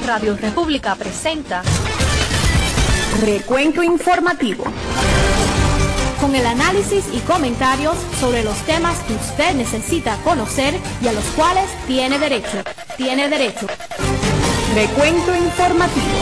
Radio República presenta Recuento Informativo, con el análisis y comentarios sobre los temas que usted necesita conocer y a los cuales tiene derecho. Recuento Informativo.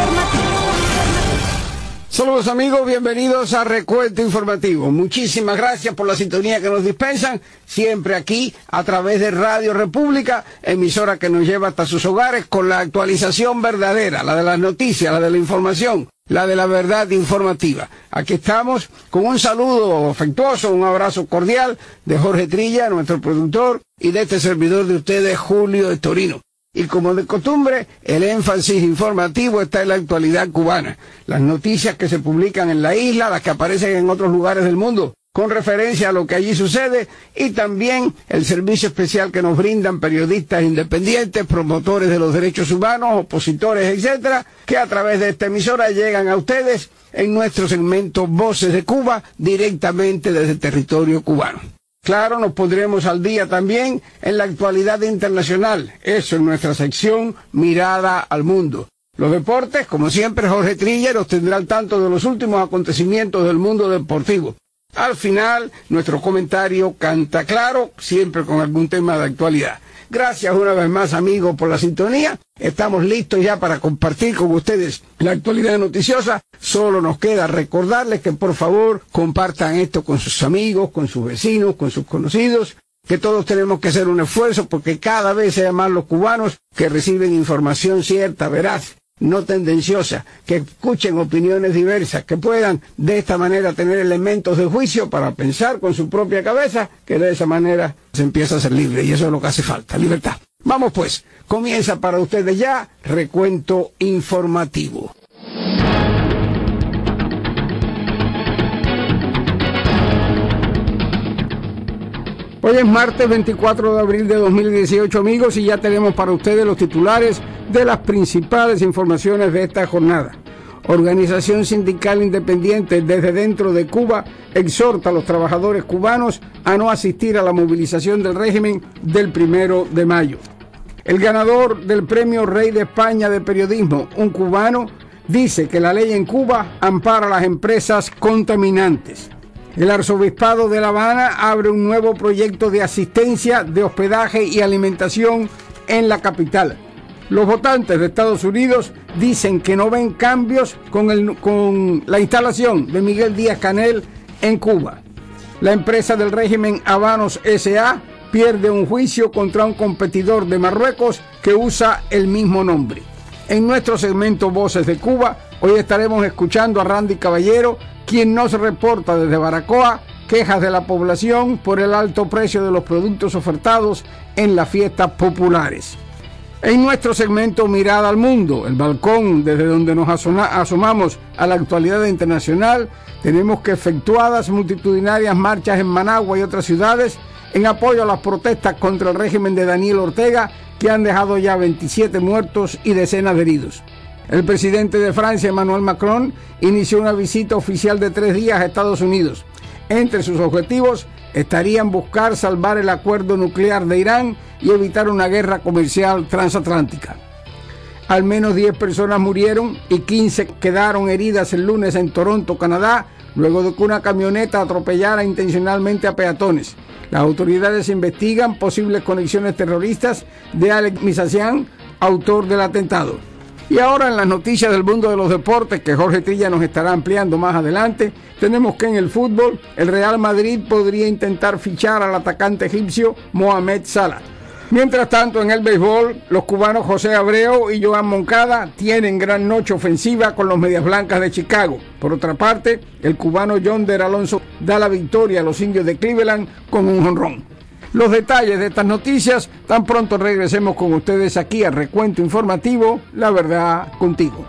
Saludos amigos, bienvenidos a Recuento Informativo. Muchísimas gracias por la sintonía que nos dispensan, siempre aquí a través de Radio República, emisora que nos lleva hasta sus hogares con la actualización verdadera, la de las noticias, la de la información, la de la verdad informativa. Aquí estamos con un saludo afectuoso, un abrazo cordial de Jorge Trilla, nuestro productor, y de este servidor de ustedes, Julio de Torino. Y como de costumbre, el énfasis informativo está en la actualidad cubana. Las noticias que se publican en la isla, las que aparecen en otros lugares del mundo, con referencia a lo que allí sucede, y también el servicio especial que nos brindan periodistas independientes, promotores de los derechos humanos, opositores, etcétera, que a través de esta emisora llegan a ustedes en nuestro segmento Voces de Cuba, directamente desde el territorio cubano. Claro, nos pondremos al día también en la actualidad internacional, eso en nuestra sección Mirada al Mundo. Los deportes, como siempre, Jorge Trilla nos tendrá al tanto de los últimos acontecimientos del mundo deportivo. Al final, nuestro comentario canta claro, siempre con algún tema de actualidad. Gracias una vez más, amigos, por la sintonía. Estamos listos ya para compartir con ustedes la actualidad noticiosa. Solo nos queda recordarles que por favor compartan esto con sus amigos, con sus vecinos, con sus conocidos, que todos tenemos que hacer un esfuerzo porque cada vez sean más los cubanos que reciben información cierta, veraz, no tendenciosa, que escuchen opiniones diversas, que puedan de esta manera tener elementos de juicio para pensar con su propia cabeza, que de esa manera se empieza a ser libre, y eso es lo que hace falta, libertad. Vamos pues, comienza para ustedes ya Recuento Informativo. Hoy es martes 24 de abril de 2018, amigos, y ya tenemos para ustedes los titulares de las principales informaciones de esta jornada. Organización Sindical Independiente desde dentro de Cuba exhorta a los trabajadores cubanos a no asistir a la movilización del régimen del 1 de mayo. El ganador del Premio Rey de España de Periodismo, un cubano, dice que la ley en Cuba ampara a las empresas contaminantes. El Arzobispado de La Habana abre un nuevo proyecto de asistencia, de hospedaje y alimentación en la capital. Los votantes de Estados Unidos dicen que no ven cambios con la instalación de Miguel Díaz-Canel en Cuba. La empresa del régimen Habanos S.A. pierde un juicio contra un competidor de Marruecos que usa el mismo nombre. En nuestro segmento Voces de Cuba, hoy estaremos escuchando a Randy Caballero, quien nos reporta desde Baracoa quejas de la población por el alto precio de los productos ofertados en las fiestas populares. En nuestro segmento Mirada al Mundo, el balcón desde donde nos asomamos a la actualidad internacional, tenemos que efectuadas multitudinarias marchas en Managua y otras ciudades en apoyo a las protestas contra el régimen de Daniel Ortega, que han dejado ya 27 muertos y decenas de heridos. El presidente de Francia, Emmanuel Macron, inició una visita oficial de 3 días a Estados Unidos. Entre sus objetivos estarían buscar salvar el acuerdo nuclear de Irán y evitar una guerra comercial transatlántica. Al menos 10 personas murieron y 15 quedaron heridas el lunes en Toronto, Canadá, luego de que una camioneta atropellara intencionalmente a peatones. Las autoridades investigan posibles conexiones terroristas de Alex Mishashian, autor del atentado. Y ahora en las noticias del mundo de los deportes, que Jorge Trilla nos estará ampliando más adelante, tenemos que en el fútbol, el Real Madrid podría intentar fichar al atacante egipcio Mohamed Salah. Mientras tanto, en el béisbol, los cubanos José Abreu y Joan Moncada tienen gran noche ofensiva con los Medias Blancas de Chicago. Por otra parte, el cubano Yonder Alonso da la victoria a los Indios de Cleveland con un jonrón. Los detalles de estas noticias, tan pronto regresemos con ustedes aquí a Recuento Informativo, La Verdad Contigo.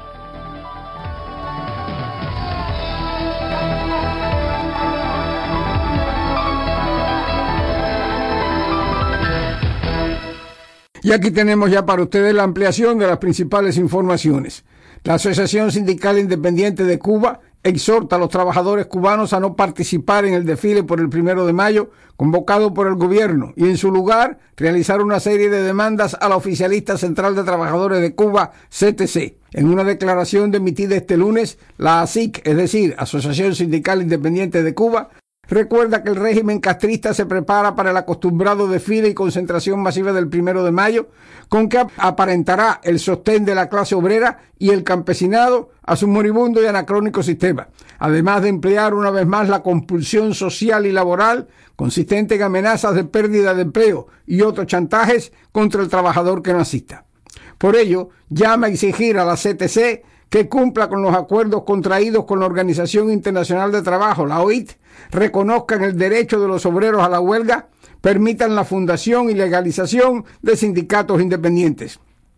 Y aquí tenemos ya para ustedes la ampliación de las principales informaciones. La Asociación Sindical Independiente de Cuba exhorta a los trabajadores cubanos a no participar en el desfile por el 1 de mayo convocado por el gobierno y en su lugar realizar una serie de demandas a la Oficialista Central de Trabajadores de Cuba, CTC. En una declaración emitida este lunes, la ASIC, es decir, Asociación Sindical Independiente de Cuba, recuerda que el régimen castrista se prepara para el acostumbrado desfile y concentración masiva del 1 de mayo, con que aparentará el sostén de la clase obrera y el campesinado a su moribundo y anacrónico sistema, además de emplear una vez más la compulsión social y laboral consistente en amenazas de pérdida de empleo y otros chantajes contra el trabajador que no asista. Por ello, llama a exigir a la CTC que cumpla con los acuerdos contraídos con la Organización Internacional de Trabajo, la OIT, reconozcan el derecho de los obreros a la huelga, permitan la fundación y legalización de sindicatos independientes.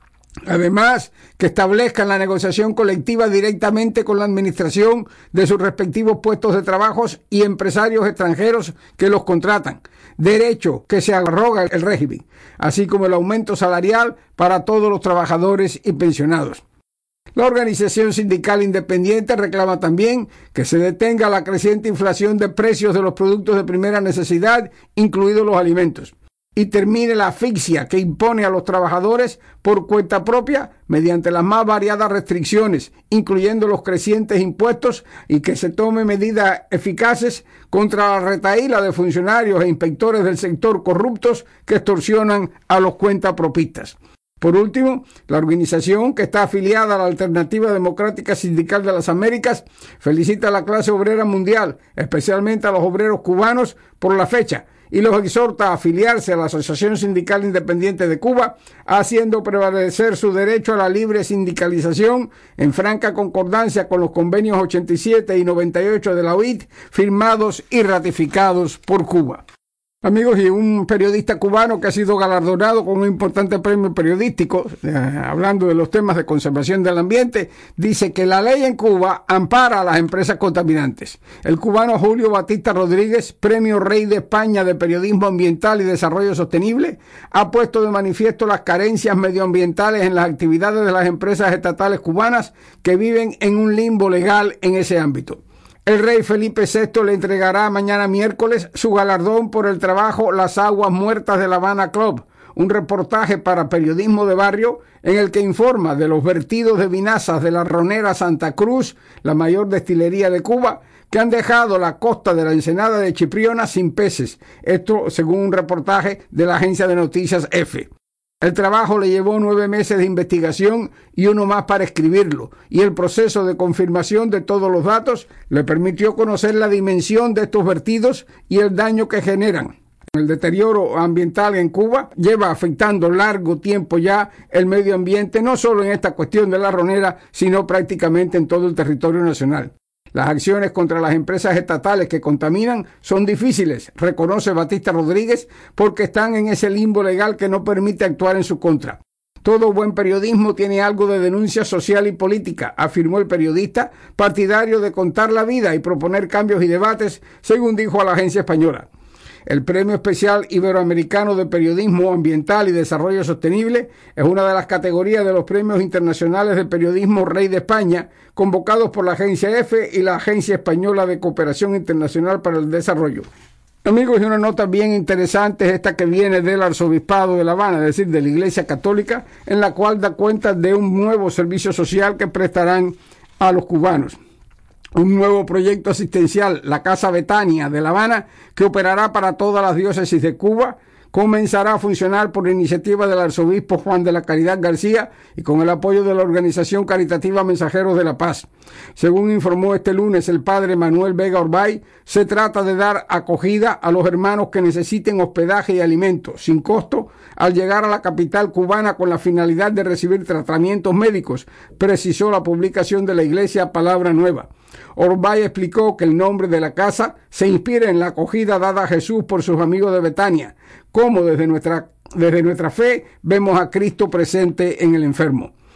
Además, que establezcan la negociación colectiva directamente con la administración de sus respectivos puestos de trabajo y empresarios extranjeros que los contratan, derecho que se arroga el régimen, así como el aumento salarial para todos los trabajadores y pensionados. La organización sindical independiente reclama también que se detenga la creciente inflación de precios de los productos de primera necesidad, incluidos los alimentos, y termine la asfixia que impone a los trabajadores por cuenta propia mediante las más variadas restricciones, incluyendo los crecientes impuestos, y que se tome medidas eficaces contra la retahíla de funcionarios e inspectores del sector corruptos que extorsionan a los cuentapropistas. Por último, la organización, que está afiliada a la Alternativa Democrática Sindical de las Américas, felicita a la clase obrera mundial, especialmente a los obreros cubanos, por la fecha, y los exhorta a afiliarse a la Asociación Sindical Independiente de Cuba, haciendo prevalecer su derecho a la libre sindicalización en franca concordancia con los convenios 87 y 98 de la OIT, firmados y ratificados por Cuba. Amigos, y un periodista cubano que ha sido galardonado con un importante premio periodístico, hablando de los temas de conservación del ambiente, dice que la ley en Cuba ampara a las empresas contaminantes. El cubano Julio Batista Rodríguez, Premio Rey de España de Periodismo Ambiental y Desarrollo Sostenible, ha puesto de manifiesto las carencias medioambientales en las actividades de las empresas estatales cubanas que viven en un limbo legal en ese ámbito. El rey Felipe VI le entregará mañana miércoles su galardón por el trabajo Las Aguas Muertas de La Habana Club, un reportaje para Periodismo de Barrio en el que informa de los vertidos de vinazas de la Ronera Santa Cruz, la mayor destilería de Cuba, que han dejado la costa de la Ensenada de Chipriona sin peces. Esto según un reportaje de la agencia de noticias EFE. El trabajo le llevó 9 meses de investigación y uno más para escribirlo, y el proceso de confirmación de todos los datos le permitió conocer la dimensión de estos vertidos y el daño que generan. El deterioro ambiental en Cuba lleva afectando largo tiempo ya el medio ambiente, no solo en esta cuestión de la Ronera, sino prácticamente en todo el territorio nacional. Las acciones contra las empresas estatales que contaminan son difíciles, reconoce Batista Rodríguez, porque están en ese limbo legal que no permite actuar en su contra. Todo buen periodismo tiene algo de denuncia social y política, afirmó el periodista, partidario de contar la vida y proponer cambios y debates, según dijo a la agencia española. El Premio Especial Iberoamericano de Periodismo Ambiental y Desarrollo Sostenible es una de las categorías de los premios internacionales de periodismo Rey de España, convocados por la agencia EFE y la Agencia Española de Cooperación Internacional para el Desarrollo. Amigos, y una nota bien interesante es esta que viene del Arzobispado de La Habana, es decir, de la Iglesia Católica, en la cual da cuenta de un nuevo servicio social que prestarán a los cubanos. Un nuevo proyecto asistencial, la Casa Betania de La Habana, que operará para todas las diócesis de Cuba, comenzará a funcionar por iniciativa del arzobispo Juan de la Caridad García y con el apoyo de la organización caritativa Mensajeros de la Paz. Según informó este lunes el padre Manuel Vega Orbay, se trata de dar acogida a los hermanos que necesiten hospedaje y alimentos sin costo al llegar a la capital cubana con la finalidad de recibir tratamientos médicos, precisó la publicación de la Iglesia Palabra Nueva. Orbay explicó que el nombre de la casa se inspira en la acogida dada a Jesús por sus amigos de Betania, como desde nuestra fe vemos a Cristo presente en el enfermo.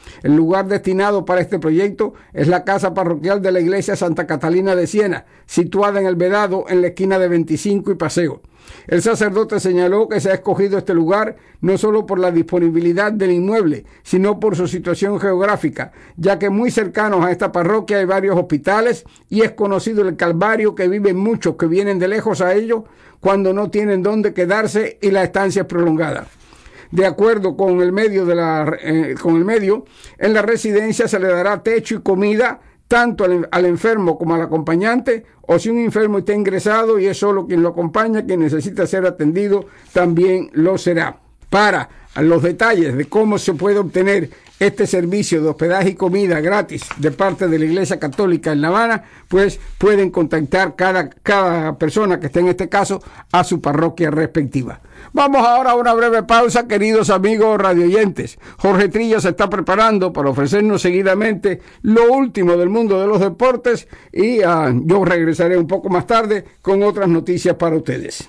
El lugar destinado para este proyecto es la casa parroquial de la iglesia Santa Catalina de Siena, situada en el Vedado, en la esquina de 25 y Paseo. El sacerdote señaló que se ha escogido este lugar no solo por la disponibilidad del inmueble, sino por su situación geográfica, ya que muy cercanos a esta parroquia hay varios hospitales y es conocido el calvario que viven muchos que vienen de lejos a ellos cuando no tienen dónde quedarse y la estancia es prolongada. De acuerdo con el medio, en la residencia se le dará techo y comida tanto al enfermo como al acompañante, o si un enfermo está ingresado y es solo quien lo acompaña, quien necesita ser atendido, también lo será. Para los detalles de cómo se puede obtener este servicio de hospedaje y comida gratis de parte de la Iglesia Católica en La Habana, pues pueden contactar cada persona que esté en este caso a su parroquia respectiva. Vamos ahora a una breve pausa, queridos amigos radioyentes. Jorge Trilla se está preparando para ofrecernos seguidamente lo último del mundo de los deportes y yo regresaré un poco más tarde con otras noticias para ustedes.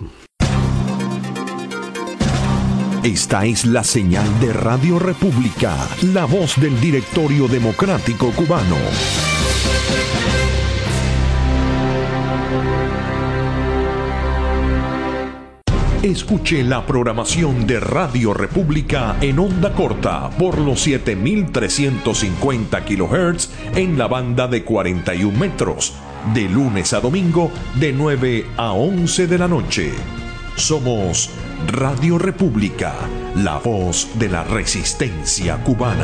Esta es la señal de Radio República, la voz del Directorio Democrático Cubano. Escuche la programación de Radio República en onda corta por los 7.350 kHz en la banda de 41 metros, de lunes a domingo de 9 a 11 de la noche. Somos Radio República, la voz de la resistencia cubana.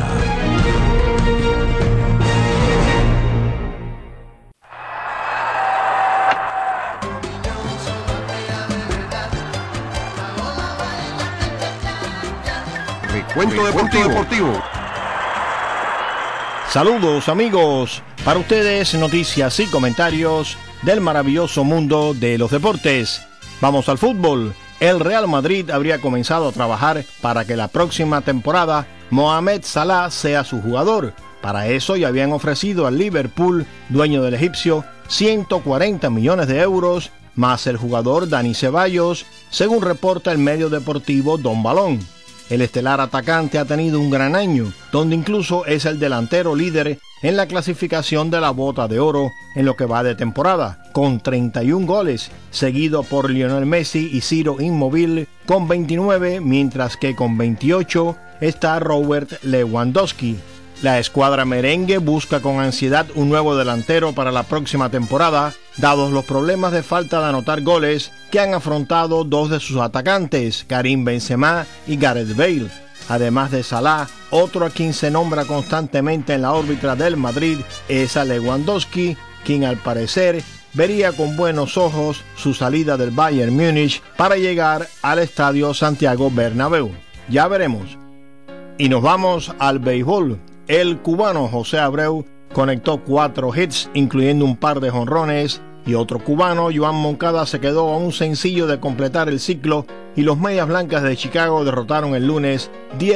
Recuento deportivo. Saludos amigos, para ustedes noticias y comentarios del maravilloso mundo de los deportes. Vamos al fútbol. El Real Madrid habría comenzado a trabajar para que la próxima temporada Mohamed Salah sea su jugador. Para eso ya habían ofrecido al Liverpool, dueño del egipcio, 140 millones de euros, más el jugador Dani Ceballos, según reporta el medio deportivo Don Balón. El estelar atacante ha tenido un gran año, donde incluso es el delantero líder en la clasificación de la Bota de Oro en lo que va de temporada, con 31 goles, seguido por Lionel Messi y Ciro Immobile con 29, mientras que con 28 está Robert Lewandowski. La escuadra merengue busca con ansiedad un nuevo delantero para la próxima temporada, dados los problemas de falta de anotar goles que han afrontado dos de sus atacantes, Karim Benzema y Gareth Bale. Además de Salah, otro a quien se nombra constantemente en la órbita del Madrid es a Lewandowski, quien al parecer vería con buenos ojos su salida del Bayern Múnich para llegar al estadio Santiago Bernabéu. Ya veremos. Y nos vamos al béisbol. El cubano José Abreu conectó 4 hits, incluyendo un par de jonrones, y otro cubano, Joan Moncada, se quedó a un sencillo de completar el ciclo, y los Medias Blancas de Chicago derrotaron el lunes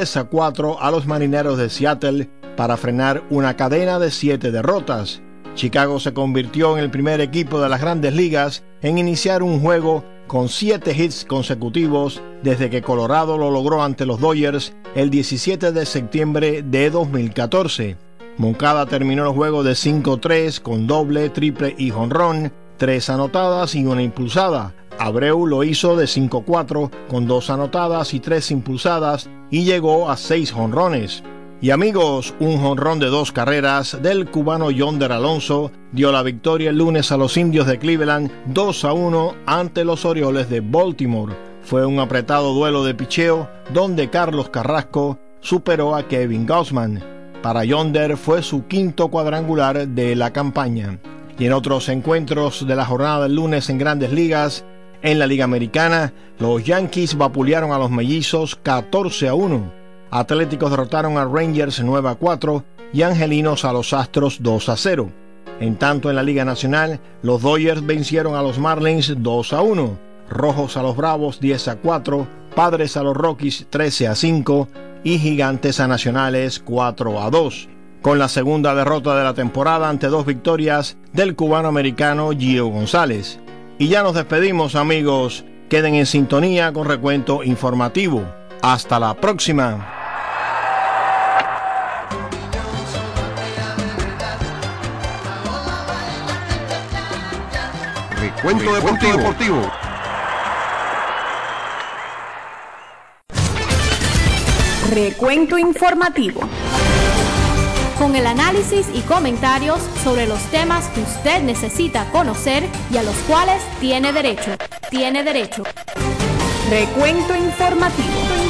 10-4 a los Marineros de Seattle para frenar una cadena de 7 derrotas. Chicago se convirtió en el primer equipo de las Grandes Ligas en iniciar un juego con 7 hits consecutivos desde que Colorado lo logró ante los Dodgers el 17 de septiembre de 2014. Moncada terminó el juego de 5-3 con doble, triple y jonrón, 3 anotadas y 1 impulsada. Abreu lo hizo de 5-4 con 2 anotadas y 3 impulsadas y llegó a 6 jonrones. Y amigos, un jonrón de 2 carreras del cubano Yonder Alonso dio la victoria el lunes a los Indios de Cleveland 2-1 ante los Orioles de Baltimore. Fue un apretado duelo de picheo donde Carlos Carrasco superó a Kevin Gausman. Para Yonder fue su 5º cuadrangular de la campaña. Y en otros encuentros de la jornada del lunes en Grandes Ligas, en la Liga Americana, los Yankees vapulearon a los Mellizos 14-1. Atléticos derrotaron a Rangers 9-4 y Angelinos a los Astros 2-0. En tanto, en la Liga Nacional, los Dodgers vencieron a los Marlins 2-1, Rojos a los Bravos 10-4, Padres a los Rockies 13-5 y Gigantes a Nacionales 4-2. Con la segunda derrota de la temporada ante 2 victorias del cubano-americano Gio González. Y ya nos despedimos, amigos. Queden en sintonía con Recuento Informativo. Hasta la próxima. Recuento deportivo. Recuento informativo. Con el análisis y comentarios sobre los temas que usted necesita conocer y a los cuales tiene derecho. Recuento informativo.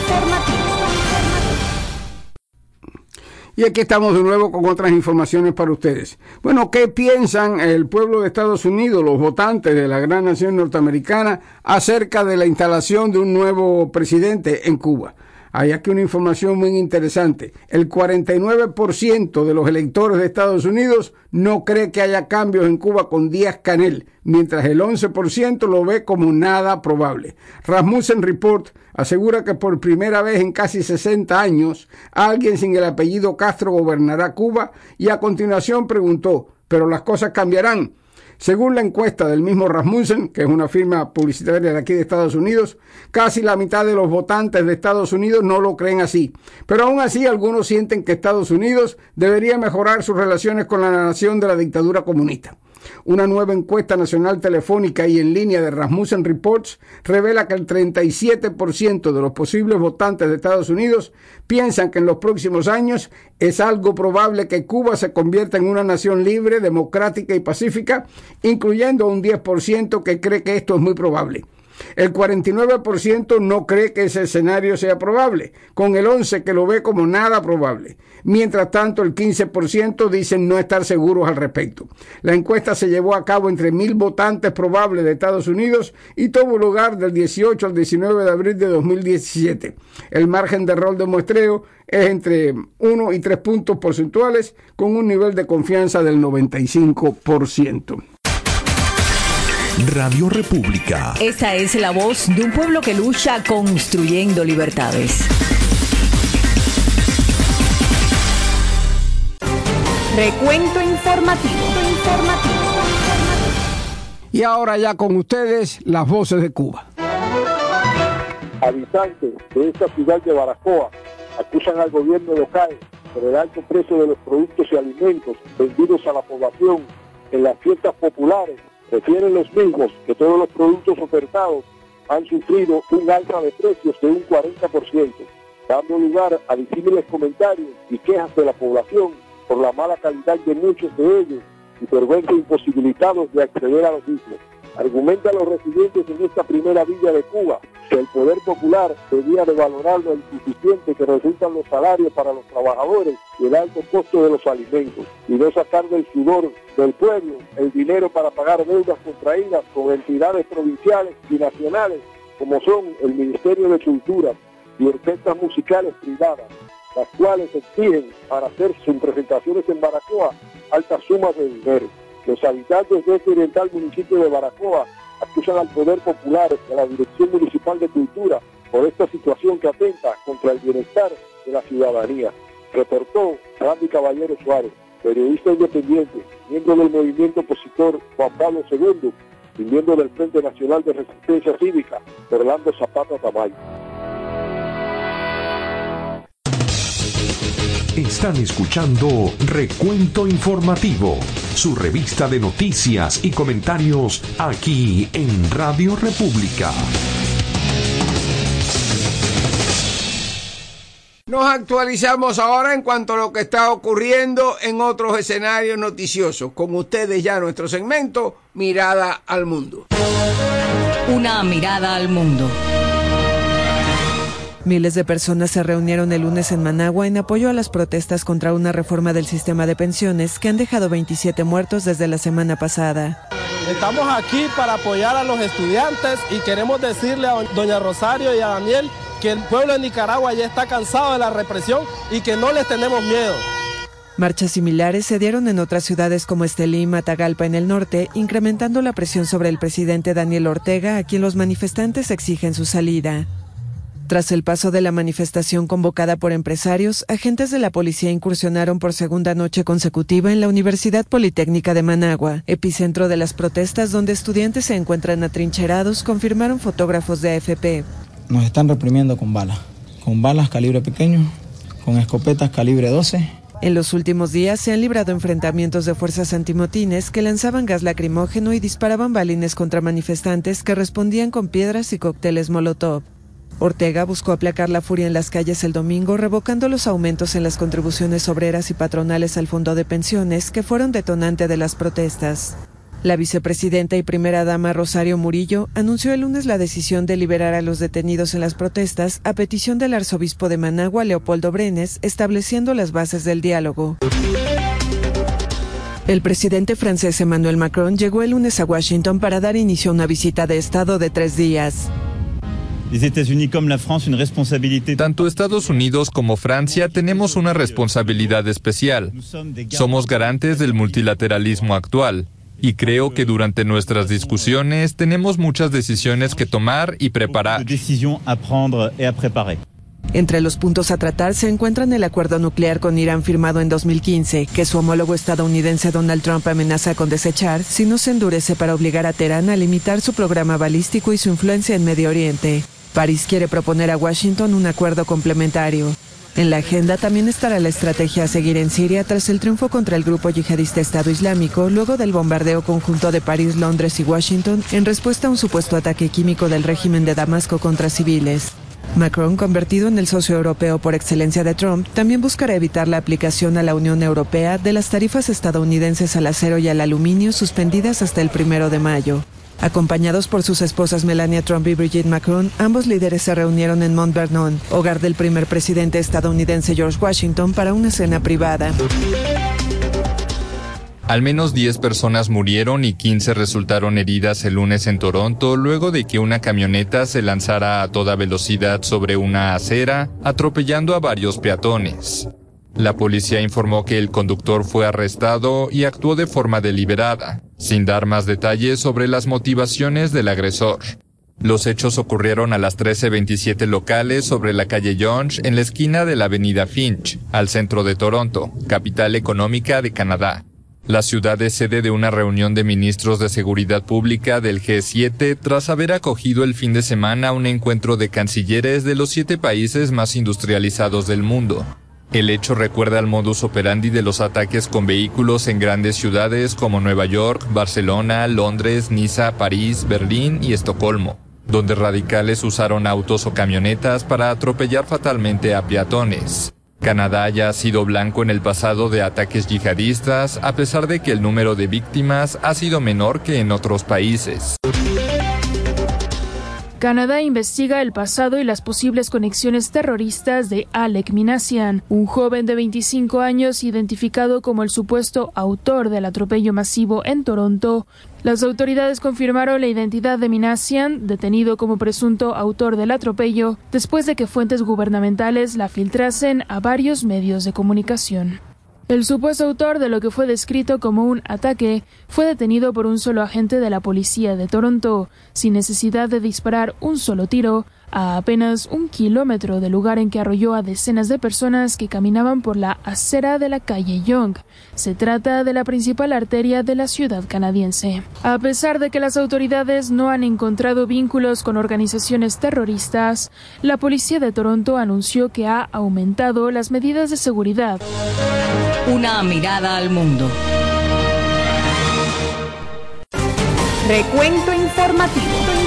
Y aquí estamos de nuevo con otras informaciones para ustedes. Bueno, ¿qué piensan el pueblo de Estados Unidos, los votantes de la gran nación norteamericana, acerca de la instalación de un nuevo presidente en Cuba? Hay aquí una información muy interesante. El 49% de los electores de Estados Unidos no cree que haya cambios en Cuba con Díaz-Canel, mientras el 11% lo ve como nada probable. Rasmussen Report asegura que por primera vez en casi 60 años, alguien sin el apellido Castro gobernará Cuba, y a continuación preguntó, ¿pero las cosas cambiarán? Según la encuesta del mismo Rasmussen, que es una firma publicitaria de aquí de Estados Unidos, casi la mitad de los votantes de Estados Unidos no lo creen así. Pero aún así, algunos sienten que Estados Unidos debería mejorar sus relaciones con la nación de la dictadura comunista. Una nueva encuesta nacional telefónica y en línea de Rasmussen Reports revela que el 37% de los posibles votantes de Estados Unidos piensan que en los próximos años es algo probable que Cuba se convierta en una nación libre, democrática y pacífica, incluyendo un 10% que cree que esto es muy probable. El 49% no cree que ese escenario sea probable, con el 11% que lo ve como nada probable. Mientras tanto, el 15% dicen no estar seguros al respecto. La encuesta se llevó a cabo entre 1,000 votantes probables de Estados Unidos y tuvo lugar del 18 al 19 de abril de 2017. El margen de error de muestreo es entre 1 y 3 puntos porcentuales, con un nivel de confianza del 95%. Radio República. Esa es la voz de un pueblo que lucha construyendo libertades. Recuento informativo. Y ahora ya con ustedes, las voces de Cuba. Habitantes de esta ciudad de Baracoa acusan al gobierno local por el alto precio de los productos y alimentos vendidos a la población en las fiestas populares. Refieren los mismos que todos los productos ofertados han sufrido un alza de precios de un 40%, dando lugar a disímiles comentarios y quejas de la población por la mala calidad de muchos de ellos y por verse imposibilitados de acceder a los mismos. Argumentan los residentes en esta primera villa de Cuba que el poder popular debía de valorar lo insuficiente que resultan los salarios para los trabajadores y el alto costo de los alimentos, y no sacar del sudor del pueblo el dinero para pagar deudas contraídas con entidades provinciales y nacionales como son el Ministerio de Cultura y orquestas musicales privadas, las cuales exigen para hacer sus presentaciones en Baracoa altas sumas de dinero. Los habitantes de este oriental municipio de Baracoa acusan al Poder Popular y a la Dirección Municipal de Cultura por esta situación que atenta contra el bienestar de la ciudadanía. Reportó Randy Caballero Suárez, periodista independiente, miembro del movimiento opositor Juan Pablo II y miembro del Frente Nacional de Resistencia Cívica, Orlando Zapata Tamayo. Están escuchando Recuento Informativo, su revista de noticias y comentarios aquí en Radio República. Nos actualizamos ahora en cuanto a lo que está ocurriendo en otros escenarios noticiosos. Con ustedes ya nuestro segmento Mirada al Mundo. Una mirada al mundo. Miles de personas se reunieron el lunes en Managua en apoyo a las protestas contra una reforma del sistema de pensiones que han dejado 27 muertos desde la semana pasada. Estamos aquí para apoyar a los estudiantes y queremos decirle a doña Rosario y a Daniel que el pueblo de Nicaragua ya está cansado de la represión y que no les tenemos miedo. Marchas similares se dieron en otras ciudades como Estelí y Matagalpa en el norte, incrementando la presión sobre el presidente Daniel Ortega, a quien los manifestantes exigen su salida. Tras el paso de la manifestación convocada por empresarios, agentes de la policía incursionaron por segunda noche consecutiva en la Universidad Politécnica de Managua, epicentro de las protestas donde estudiantes se encuentran atrincherados, confirmaron fotógrafos de AFP. Nos están reprimiendo con balas calibre pequeño, con escopetas calibre 12 En los últimos días se han librado enfrentamientos de fuerzas antimotines que lanzaban gas lacrimógeno y disparaban balines contra manifestantes que respondían con piedras y cócteles Molotov. Ortega buscó aplacar la furia en las calles el domingo, revocando los aumentos en las contribuciones obreras y patronales al fondo de pensiones que fueron detonante de las protestas. La vicepresidenta y primera dama Rosario Murillo anunció el lunes la decisión de liberar a los detenidos en las protestas a petición del arzobispo de Managua, Leopoldo Brenes, estableciendo las bases del diálogo. El presidente francés Emmanuel Macron llegó el lunes a Washington para dar inicio a una visita de Estado de 3 días. Tanto Estados Unidos como Francia tenemos una responsabilidad especial. Somos garantes del multilateralismo actual. Y creo que durante nuestras discusiones tenemos muchas decisiones que tomar y preparar. Entre los puntos a tratar se encuentran el acuerdo nuclear con Irán firmado en 2015, que su homólogo estadounidense Donald Trump amenaza con desechar si no se endurece para obligar a Teherán a limitar su programa balístico y su influencia en Medio Oriente. París quiere proponer a Washington un acuerdo complementario. En la agenda también estará la estrategia a seguir en Siria tras el triunfo contra el grupo yihadista Estado Islámico, luego del bombardeo conjunto de París, Londres y Washington en respuesta a un supuesto ataque químico del régimen de Damasco contra civiles. Macron, convertido en el socio europeo por excelencia de Trump, también buscará evitar la aplicación a la Unión Europea de las tarifas estadounidenses al acero y al aluminio suspendidas hasta el 1 de mayo. Acompañados por sus esposas Melania Trump y Brigitte Macron, ambos líderes se reunieron en Mount Vernon, hogar del primer presidente estadounidense George Washington, para una cena privada. Al menos 10 personas murieron y 15 resultaron heridas el lunes en Toronto luego de que una camioneta se lanzara a toda velocidad sobre una acera, atropellando a varios peatones. La policía informó que el conductor fue arrestado y actuó de forma deliberada, sin dar más detalles sobre las motivaciones del agresor. Los hechos ocurrieron a las 13:27 locales sobre la calle Yonge en la esquina de la avenida Finch, al centro de Toronto, capital económica de Canadá. La ciudad es sede de una reunión de ministros de seguridad pública del G7 tras haber acogido el fin de semana un encuentro de cancilleres de los 7 países más industrializados del mundo. El hecho recuerda al modus operandi de los ataques con vehículos en grandes ciudades como Nueva York, Barcelona, Londres, Niza, París, Berlín y Estocolmo, donde radicales usaron autos o camionetas para atropellar fatalmente a peatones. Canadá ya ha sido blanco en el pasado de ataques yihadistas, a pesar de que el número de víctimas ha sido menor que en otros países. Canadá investiga el pasado y las posibles conexiones terroristas de Alec Minassian, un joven de 25 años identificado como el supuesto autor del atropello masivo en Toronto. Las autoridades confirmaron la identidad de Minassian, detenido como presunto autor del atropello, después de que fuentes gubernamentales la filtrasen a varios medios de comunicación. El supuesto autor de lo que fue descrito como un ataque fue detenido por un solo agente de la policía de Toronto, sin necesidad de disparar un solo tiro, a apenas 1 kilómetro del lugar en que arrolló a decenas de personas que caminaban por la acera de la calle Yonge. Se trata de la principal arteria de la ciudad canadiense. A pesar de que las autoridades no han encontrado vínculos con organizaciones terroristas, la policía de Toronto anunció que ha aumentado las medidas de seguridad. Una mirada al mundo. Recuento informativo.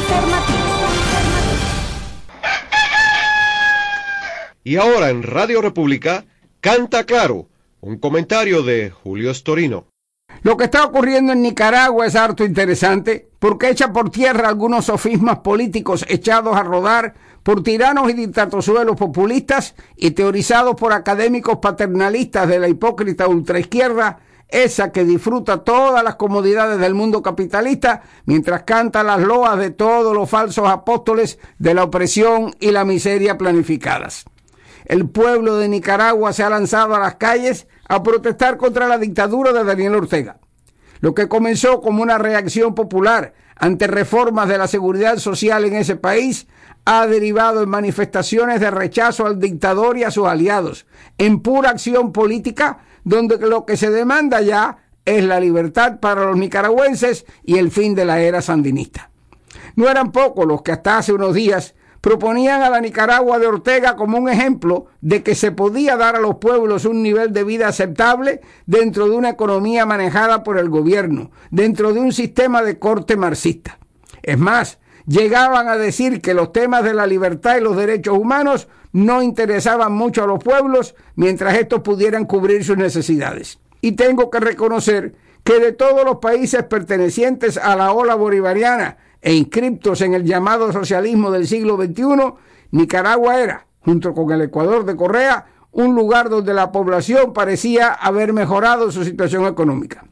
Y ahora en Radio República, Canta Claro, un comentario de Julio Storino. Lo que está ocurriendo en Nicaragua es harto interesante porque echa por tierra algunos sofismas políticos echados a rodar por tiranos y dictatosuelos populistas y teorizados por académicos paternalistas de la hipócrita ultraizquierda, esa que disfruta todas las comodidades del mundo capitalista mientras canta las loas de todos los falsos apóstoles de la opresión y la miseria planificadas. El pueblo de Nicaragua se ha lanzado a las calles a protestar contra la dictadura de Daniel Ortega. Lo que comenzó como una reacción popular ante reformas de la seguridad social en ese país ha derivado en manifestaciones de rechazo al dictador y a sus aliados, en pura acción política, donde lo que se demanda ya es la libertad para los nicaragüenses y el fin de la era sandinista. No eran pocos los que hasta hace unos días proponían a la Nicaragua de Ortega como un ejemplo de que se podía dar a los pueblos un nivel de vida aceptable dentro de una economía manejada por el gobierno, dentro de un sistema de corte marxista. Es más, llegaban a decir que los temas de la libertad y los derechos humanos no interesaban mucho a los pueblos mientras estos pudieran cubrir sus necesidades. Y tengo que reconocer que de todos los países pertenecientes a la ola bolivariana e inscriptos en el llamado socialismo del siglo XXI, Nicaragua era, junto con el Ecuador de Correa, un lugar donde la población parecía haber mejorado su situación económica.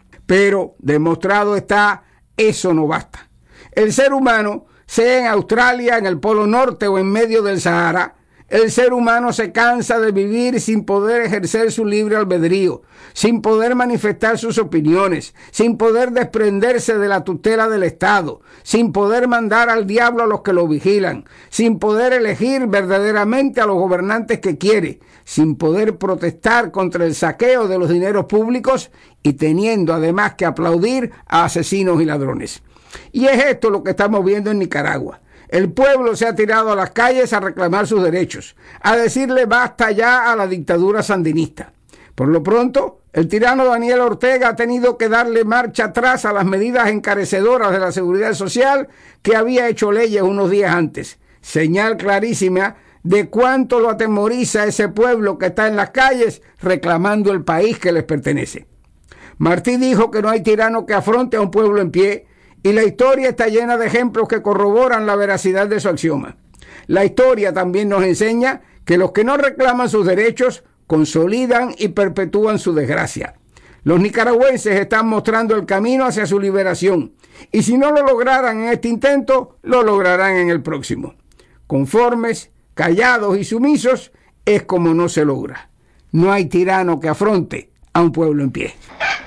Pero, demostrado está, eso no basta. El ser humano, sea en Australia, en el Polo Norte o en medio del Sahara, el ser humano se cansa de vivir sin poder ejercer su libre albedrío, sin poder manifestar sus opiniones, sin poder desprenderse de la tutela del Estado, sin poder mandar al diablo a los que lo vigilan, sin poder elegir verdaderamente a los gobernantes que quiere, sin poder protestar contra el saqueo de los dineros públicos y teniendo además que aplaudir a asesinos y ladrones. Y es esto lo que estamos viendo en Nicaragua. El pueblo se ha tirado a las calles a reclamar sus derechos, a decirle basta ya a la dictadura sandinista. Por lo pronto, el tirano Daniel Ortega ha tenido que darle marcha atrás a las medidas encarecedoras de la seguridad social que había hecho leyes unos días antes. Señal clarísima de cuánto lo atemoriza ese pueblo que está en las calles reclamando el país que les pertenece. Martí dijo que no hay tirano que afronte a un pueblo en pie, y la historia está llena de ejemplos que corroboran la veracidad de su axioma. La historia también nos enseña que los que no reclaman sus derechos consolidan y perpetúan su desgracia. Los nicaragüenses están mostrando el camino hacia su liberación, y si no lo lograran en este intento, lo lograrán en el próximo. Conformes, callados y sumisos es como no se logra. No hay tirano que afronte a un pueblo en pie.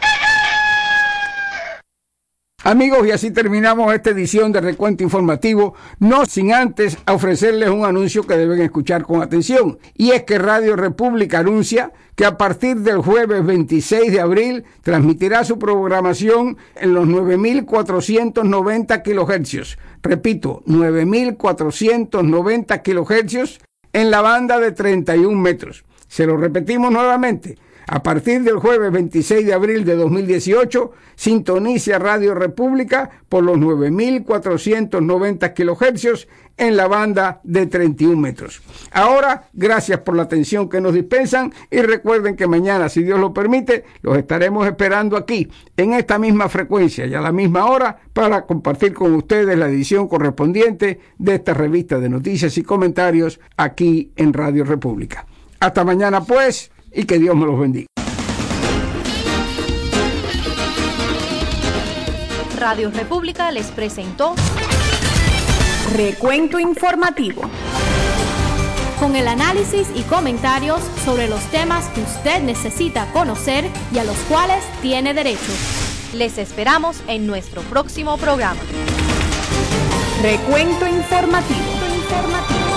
Amigos, y así terminamos esta edición de Recuento Informativo, no sin antes ofrecerles un anuncio que deben escuchar con atención, y es que Radio República anuncia que a partir del jueves 26 de abril transmitirá su programación en los 9.490 kHz. Repito, 9.490 kHz en la banda de 31 metros. Se lo repetimos nuevamente. A partir del jueves 26 de abril de 2018, sintonice a Radio República por los 9.490 kHz en la banda de 31 metros. Ahora, gracias por la atención que nos dispensan y recuerden que mañana, si Dios lo permite, los estaremos esperando aquí, en esta misma frecuencia y a la misma hora, para compartir con ustedes la edición correspondiente de esta revista de noticias y comentarios aquí en Radio República. Hasta mañana, pues, y que Dios me los bendiga. Radio República les presentó Recuento Informativo, con el análisis y comentarios sobre los temas que usted necesita conocer y a los cuales tiene derecho. Les esperamos en nuestro próximo programa. Recuento Informativo.